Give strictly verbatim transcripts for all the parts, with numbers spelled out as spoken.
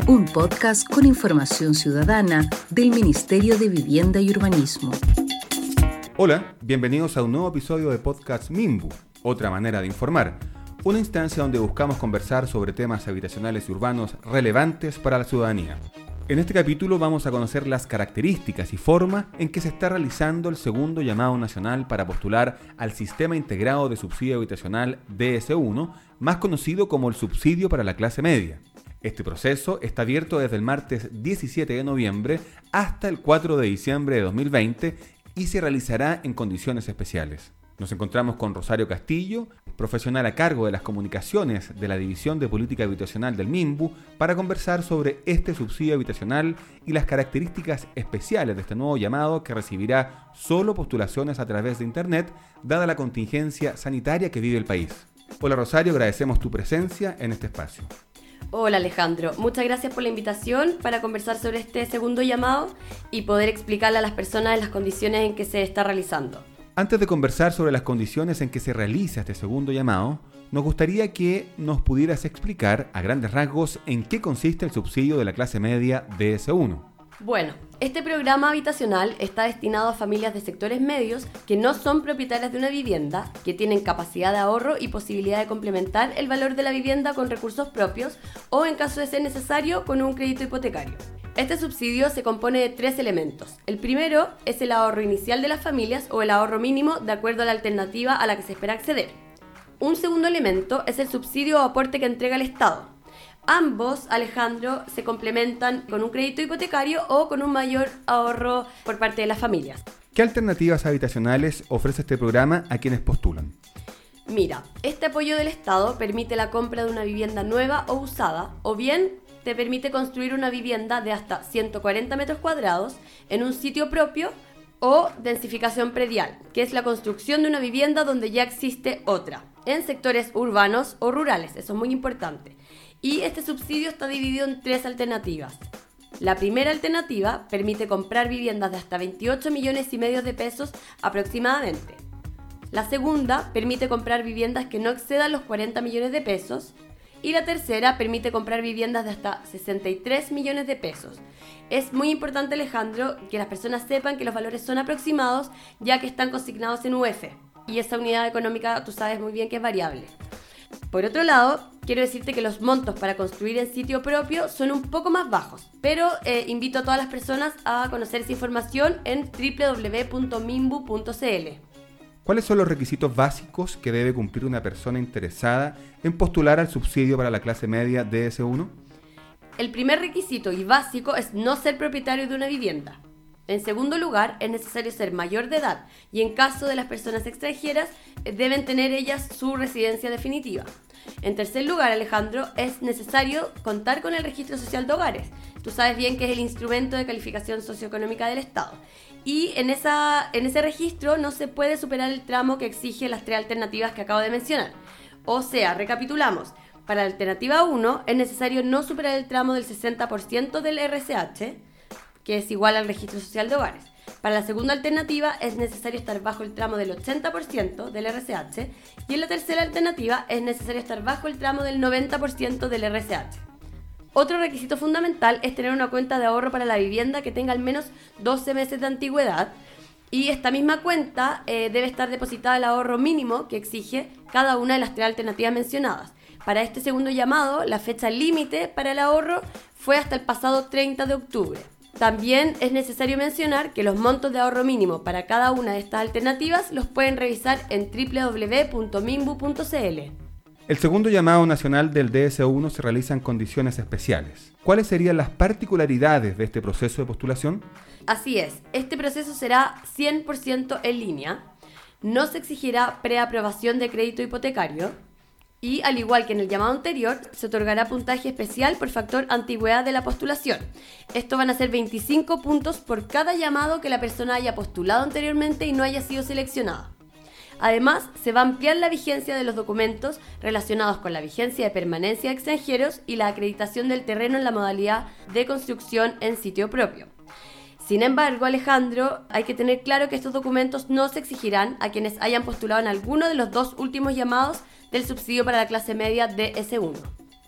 un podcast con información ciudadana del Ministerio de Vivienda y Urbanismo. Hola, bienvenidos a un nuevo episodio de Podcast Minbu, otra manera de informar, una instancia donde buscamos conversar sobre temas habitacionales y urbanos relevantes para la ciudadanía. En este capítulo vamos a conocer las características y forma en que se está realizando el segundo llamado nacional para postular al Sistema Integrado de Subsidio Habitacional D S uno, más conocido como el Subsidio para la Clase Media. Este proceso está abierto desde el martes diecisiete de noviembre hasta el cuatro de diciembre de dos mil veinte y se realizará en condiciones especiales. Nos encontramos con Rosario Castillo, profesional a cargo de las comunicaciones de la División de Política Habitacional del Minbu, para conversar sobre este subsidio habitacional y las características especiales de este nuevo llamado que recibirá solo postulaciones a través de Internet, dada la contingencia sanitaria que vive el país. Hola Rosario, agradecemos tu presencia en este espacio. Hola Alejandro, muchas gracias por la invitación para conversar sobre este segundo llamado y poder explicarle a las personas las condiciones en que se está realizando. Antes de conversar sobre las condiciones en que se realiza este segundo llamado, nos gustaría que nos pudieras explicar a grandes rasgos en qué consiste el subsidio de la clase media D S uno. Bueno, este programa habitacional está destinado a familias de sectores medios que no son propietarias de una vivienda, que tienen capacidad de ahorro y posibilidad de complementar el valor de la vivienda con recursos propios o, en caso de ser necesario, con un crédito hipotecario. Este subsidio se compone de tres elementos. El primero es el ahorro inicial de las familias o el ahorro mínimo de acuerdo a la alternativa a la que se espera acceder. Un segundo elemento es el subsidio o aporte que entrega el Estado. Ambos, Alejandro, se complementan con un crédito hipotecario o con un mayor ahorro por parte de las familias. ¿Qué alternativas habitacionales ofrece este programa a quienes postulan? Mira, este apoyo del Estado permite la compra de una vivienda nueva o usada, o bien te permite construir una vivienda de hasta ciento cuarenta metros cuadrados en un sitio propio, o densificación predial, que es la construcción de una vivienda donde ya existe otra, en sectores urbanos o rurales. Eso es muy importante. Y este subsidio está dividido en tres alternativas. La primera alternativa permite comprar viviendas de hasta veintiocho millones y medio de pesos aproximadamente. La segunda permite comprar viviendas que no excedan los cuarenta millones de pesos. Y la tercera permite comprar viviendas de hasta sesenta y tres millones de pesos. Es muy importante, Alejandro, que las personas sepan que los valores son aproximados, ya que están consignados en U F. Y esa unidad económica tú sabes muy bien que es variable. Por otro lado, quiero decirte que los montos para construir en sitio propio son un poco más bajos, pero eh, invito a todas las personas a conocer esa información en doble u doble u doble u punto minbu punto c l. ¿Cuáles son los requisitos básicos que debe cumplir una persona interesada en postular al subsidio para la clase media D S uno? El primer requisito y básico es no ser propietario de una vivienda. En segundo lugar, es necesario ser mayor de edad y en caso de las personas extranjeras, deben tener ellas su residencia definitiva. En tercer lugar, Alejandro, es necesario contar con el registro social de hogares. Tú sabes bien que es el instrumento de calificación socioeconómica del Estado. Y en, esa, en ese registro no se puede superar el tramo que exige las tres alternativas que acabo de mencionar. O sea, recapitulamos. Para la alternativa uno es necesario no superar el tramo del sesenta por ciento del R C H, que es igual al registro social de hogares. Para la segunda alternativa es necesario estar bajo el tramo del ochenta por ciento del R C H y en la tercera alternativa es necesario estar bajo el tramo del noventa por ciento del R C H. Otro requisito fundamental es tener una cuenta de ahorro para la vivienda que tenga al menos doce meses de antigüedad y esta misma cuenta eh, debe estar depositada el ahorro mínimo que exige cada una de las tres alternativas mencionadas. Para este segundo llamado, la fecha límite para el ahorro fue hasta el pasado treinta de octubre. También es necesario mencionar que los montos de ahorro mínimo para cada una de estas alternativas los pueden revisar en doble u doble u doble u punto minbu punto c l. El segundo llamado nacional del D S uno se realiza en condiciones especiales. ¿Cuáles serían las particularidades de este proceso de postulación? Así es, este proceso será cien por ciento en línea, no se exigirá preaprobación de crédito hipotecario y, al igual que en el llamado anterior, se otorgará puntaje especial por factor antigüedad de la postulación. Esto van a ser veinticinco puntos por cada llamado que la persona haya postulado anteriormente y no haya sido seleccionada. Además, se va a ampliar la vigencia de los documentos relacionados con la vigencia de permanencia de extranjeros y la acreditación del terreno en la modalidad de construcción en sitio propio. Sin embargo, Alejandro, hay que tener claro que estos documentos no se exigirán a quienes hayan postulado en alguno de los dos últimos llamados del subsidio para la clase media D S uno.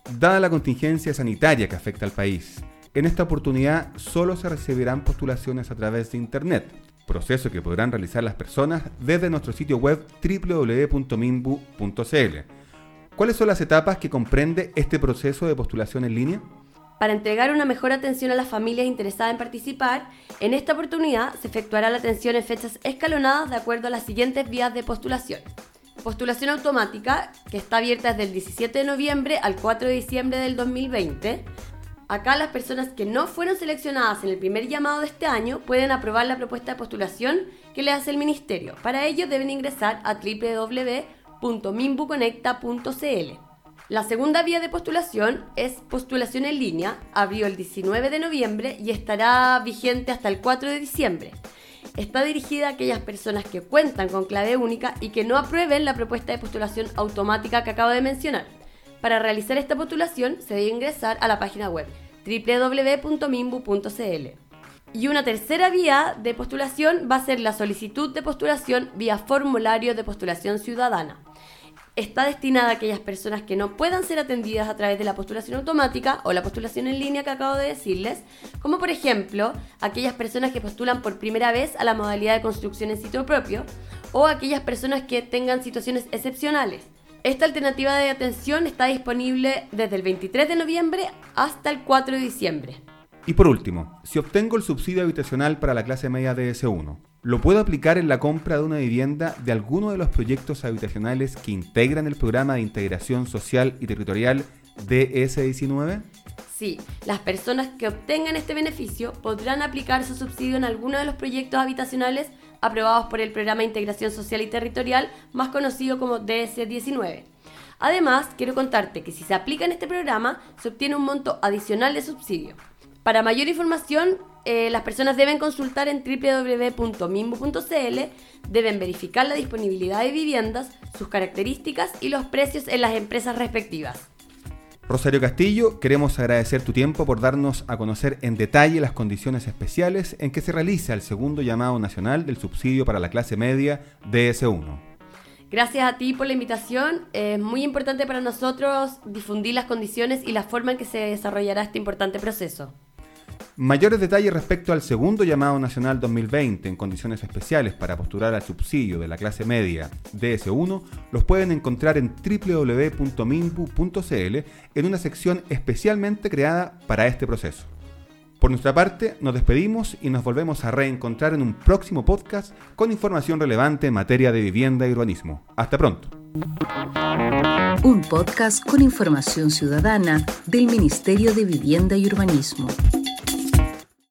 Dada la contingencia sanitaria que afecta al país, en esta oportunidad solo se recibirán postulaciones a través de Internet, proceso que podrán realizar las personas desde nuestro sitio web doble u doble u doble u punto minbu punto c l. ¿Cuáles son las etapas que comprende este proceso de postulación en línea? Para entregar una mejor atención a las familias interesadas en participar, en esta oportunidad se efectuará la atención en fechas escalonadas de acuerdo a las siguientes vías de postulación. Postulación automática, que está abierta desde el diecisiete de noviembre al cuatro de diciembre del dos mil veinte. Acá las personas que no fueron seleccionadas en el primer llamado de este año pueden aprobar la propuesta de postulación que le hace el Ministerio. Para ello deben ingresar a doble u doble u doble u punto minbu conecta punto c l. La segunda vía de postulación es postulación en línea, abrió el diecinueve de noviembre y estará vigente hasta el cuatro de diciembre. Está dirigida a aquellas personas que cuentan con clave única y que no aprueben la propuesta de postulación automática que acabo de mencionar. Para realizar esta postulación se debe ingresar a la página web doble u doble u doble u punto minbu punto c l. Y una tercera vía de postulación va a ser la solicitud de postulación vía formulario de postulación ciudadana. Está destinada a aquellas personas que no puedan ser atendidas a través de la postulación automática o la postulación en línea que acabo de decirles, como por ejemplo aquellas personas que postulan por primera vez a la modalidad de construcción en sitio propio o aquellas personas que tengan situaciones excepcionales. Esta alternativa de atención está disponible desde el veintitrés de noviembre hasta el cuatro de diciembre. Y por último, si obtengo el subsidio habitacional para la clase media D S uno, ¿lo puedo aplicar en la compra de una vivienda de alguno de los proyectos habitacionales que integran el Programa de Integración Social y Territorial D S diecinueve? Sí, las personas que obtengan este beneficio podrán aplicar su subsidio en alguno de los proyectos habitacionales aprobados por el Programa de Integración Social y Territorial, más conocido como D S diecinueve. Además, quiero contarte que si se aplica en este programa, se obtiene un monto adicional de subsidio. Para mayor información, eh, las personas deben consultar en doble u doble u doble u punto minbu punto c l, deben verificar la disponibilidad de viviendas, sus características y los precios en las empresas respectivas. Rosario Castillo, queremos agradecer tu tiempo por darnos a conocer en detalle las condiciones especiales en que se realiza el segundo llamado nacional del subsidio para la clase media D S uno. Gracias a ti por la invitación. Es muy importante para nosotros difundir las condiciones y la forma en que se desarrollará este importante proceso. Mayores detalles respecto al segundo llamado nacional dos mil veinte en condiciones especiales para postular al subsidio de la clase media D S uno los pueden encontrar en doble u doble u doble u punto minbu punto c l en una sección especialmente creada para este proceso. Por nuestra parte, nos despedimos y nos volvemos a reencontrar en un próximo podcast con información relevante en materia de vivienda y urbanismo. Hasta pronto. Un podcast con información ciudadana del Ministerio de Vivienda y Urbanismo.